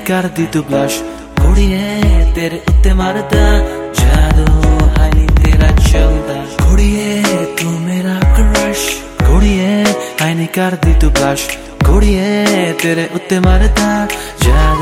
कर दी तू ब्लश कुड़िए तेरे उत्ते मरदा जादू है नी तेरा चलदा कुड़िए तू मेरा क्रश कुड़िए है नी कर दी तू ब्लश कुड़िए तेरे उत्ते मरदा जादू